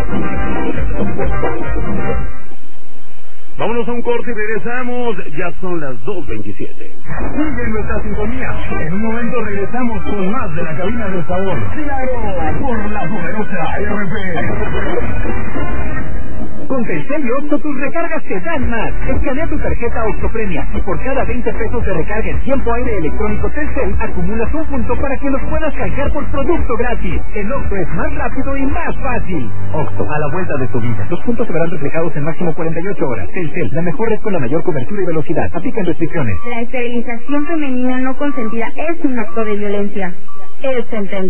Vámonos a un corte y regresamos. Ya son las 2:27. Sigue nuestra sintonía. En un momento regresamos con más de la cabina del sabor. Claro, por la poderosa RP. Con Telcel y Octo tus recargas te dan más. Escanea tu tarjeta Octopremia y por cada 20 pesos de recarga en tiempo aire electrónico Telcel acumulas un punto para que los puedas canjear por producto gratis. El Octo es más rápido y más fácil. Octo, a la vuelta de tu vida. Los puntos se verán reflejados en máximo 48 horas. Telcel, la mejor red con la mayor cobertura y velocidad. Aplican restricciones. La esterilización femenina no consentida es un acto de violencia. Es sentencia.